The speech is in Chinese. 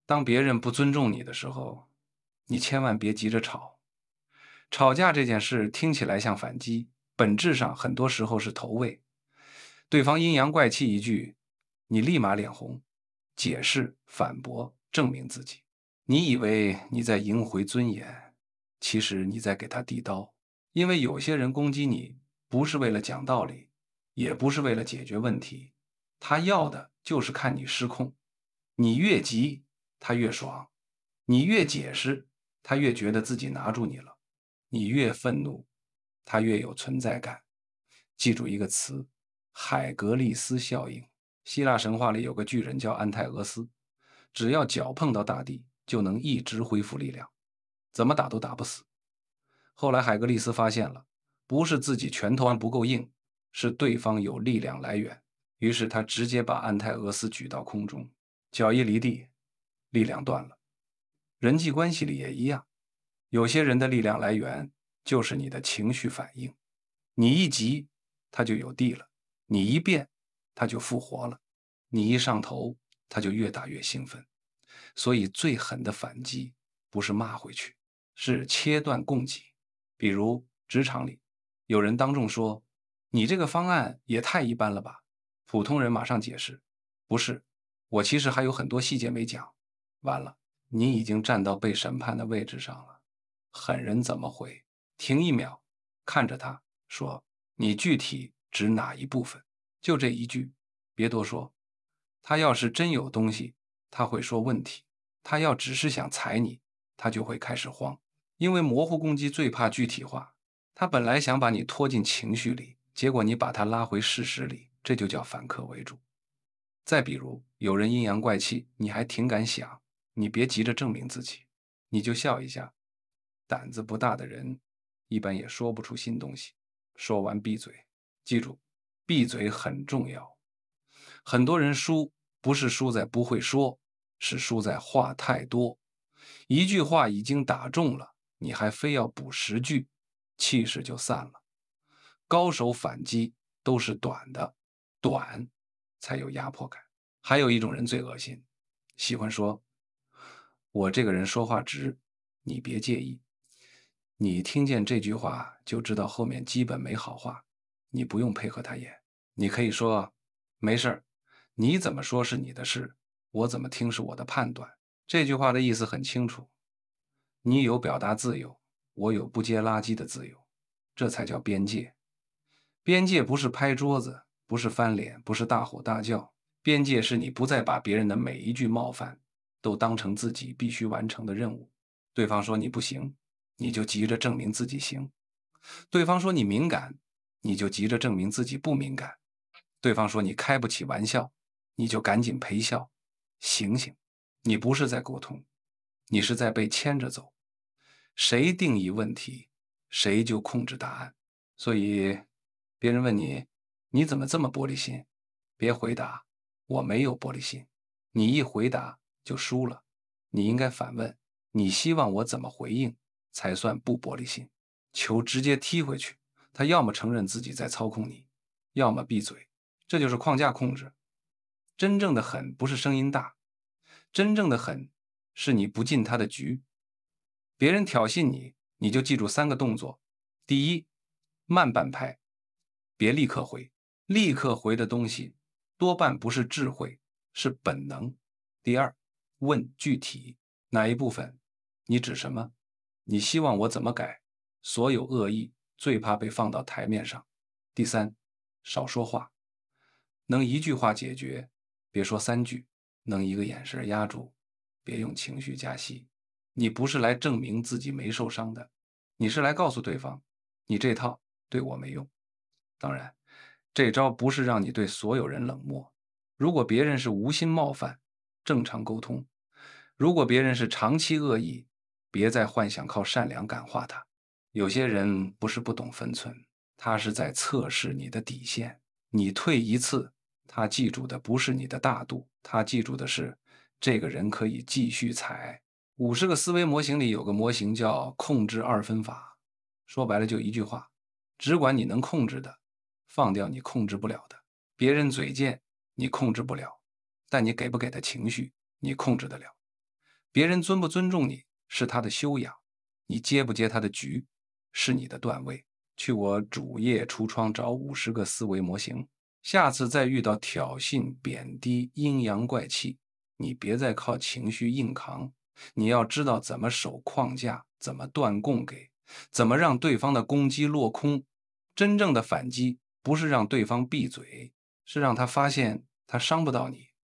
当别人不尊重你的时候，你千万别急着吵。吵架这件事听起来像反击，本质上很多时候是投喂。对方阴阳怪气一句，你立马脸红，解释、反驳、证明自己。你以为你在赢回尊严，其实你在给他递刀。因为有些人攻击你，不是为了讲道理，也不是为了解决问题，他要的就是看你失控。你越急，他越爽；你越解释，他越觉得自己拿住你了；你越愤怒，他越有存在感。记住一个词：海格力斯效应。希腊神话里有个巨人叫安泰俄斯，只要脚碰到大地，就能一直恢复力量，怎么打都打不死。后来海格力斯发现了，不是自己拳头还不够硬，是对方有力量来源。于是他直接把安泰俄斯举到空中，脚一离地，力量断了。人际关系里也一样，有些人的力量来源就是你的情绪反应。你一急，他就有地了；你一变，他就复活了；你一上头，他就越打越兴奋。所以最狠的反击不是骂回去，是切断供给。比如职场里，有人当众说：“你这个方案也太一般了吧？”普通人马上解释：“不是，我其实还有很多细节没讲。”完了，你已经站到被审判的位置上了。狠人怎么回？停一秒，看着他说：“你具体指哪一部分？”就这一句，别多说。他要是真有东西，他会说问题；他要只是想踩你，他就会开始慌。因为模糊攻击最怕具体化，他本来想把你拖进情绪里，结果你把他拉回事实里，这就叫反客为主。再比如，有人阴阳怪气，你还挺敢想，你别急着证明自己，你就笑一下。胆子不大的人，一般也说不出新东西。说完闭嘴，记住，闭嘴很重要。很多人输，不是输在不会说，是输在话太多。一句话已经打中了，你还非要补10句，气势就散了。高手反击都是短的，短才有压迫感。还有一种人最恶心，喜欢说：“我这个人说话直，你别介意。”你听见这句话就知道后面基本没好话，你不用配合他演。你可以说：“没事儿，你怎么说是你的事，我怎么听是我的判断。”这句话的意思很清楚，你有表达自由，我有不接垃圾的自由，这才叫边界。边界不是拍桌子，不是翻脸，不是大吼大叫。边界是你不再把别人的每一句冒犯都当成自己必须完成的任务。对方说你不行，你就急着证明自己行；对方说你敏感，你就急着证明自己不敏感；对方说你开不起玩笑，你就赶紧陪笑。醒醒，你不是在沟通，你是在被牵着走。谁定义问题，谁就控制答案。所以，别人问你，你怎么这么玻璃心？别回答，我没有玻璃心。你一回答就输了。你应该反问，你希望我怎么回应才算不玻璃心？球直接踢回去，他要么承认自己在操控你，要么闭嘴。这就是框架控制。真正的狠不是声音大，真正的狠是你不进他的局。别人挑衅你，你就记住3个动作：第一，慢半拍，别立刻回，立刻回的东西多半不是智慧，是本能。第二，问具体哪一部分，你指什么？你希望我怎么改？所有恶意最怕被放到台面上。第三，少说话，能一句话解决，别说3句；能一个眼神压住，别用情绪加戏。你不是来证明自己没受伤的，你是来告诉对方，你这套对我没用。当然，这招不是让你对所有人冷漠。如果别人是无心冒犯，正常沟通；如果别人是长期恶意，别再幻想靠善良感化他。有些人不是不懂分寸，他是在测试你的底线。你退一次，他记住的不是你的大度，他记住的是这个人可以继续踩。50个思维模型里有个模型叫控制二分法，说白了就一句话：只管你能控制的，放掉你控制不了的。别人嘴贱，你控制不了，但你给不给他情绪，你控制得了。 别人尊不尊重你是他的修养，你接不接他的局是你的段位。去我主页橱窗找50个思维模型，下次再遇到挑衅、贬低、阴阳怪气，你别再靠情绪硬扛，你要知道怎么守框架，怎么断供给，怎么让对方的攻击落空。真正的反击不是让对方闭嘴，是让他发现他伤不到你。